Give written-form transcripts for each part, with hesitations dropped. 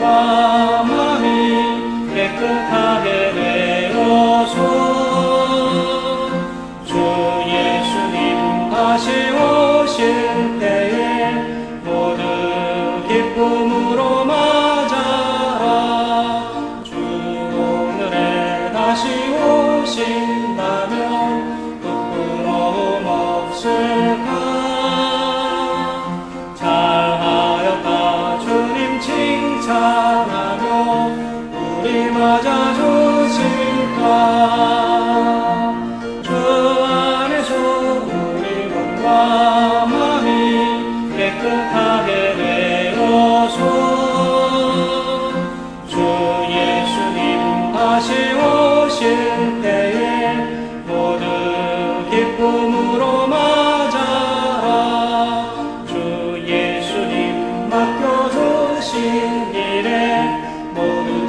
몸과 마음이 깨끗하게 되어서 주 예수님 다시 오실 때에 모두 기쁨으로 맞아라. 주 오늘에 다시 오신다면 부끄러움 없을까. 잘하였다 주님 칭찬하며 우리 맞아주실까. 주 안에서 우리 몸과 마음이 깨끗하게 되어서 주 예수님 다시 오실 때에 모두 기쁨으로 맞아라. 주 예수님 맡겨주신 길에 모두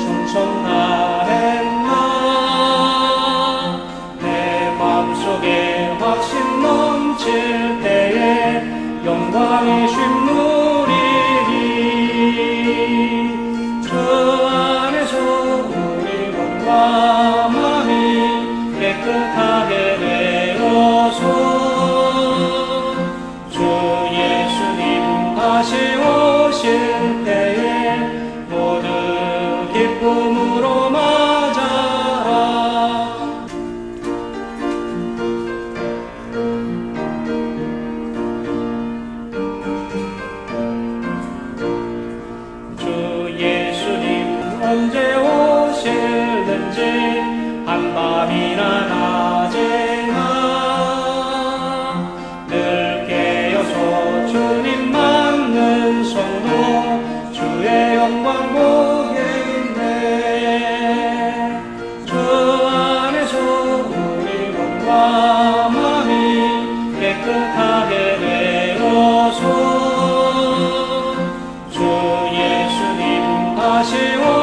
충성하였나. 내 맘속에 확신 넘칠 때에 영광이 쉼 누리리. 주 안에서 우리 몸과 마음이 깨끗하게 되어서 주 예수님 다시 오실 때에 모두 기쁨으로 맞아라. 주 예수님 언제 오실는지 한밤이나 낮에나 늘 깨어서 주님 맞는 성도 주의 영광 보겠네. 주 안에서 우리 몸과 마음이 깨끗하게 되어서 주 예수님 다시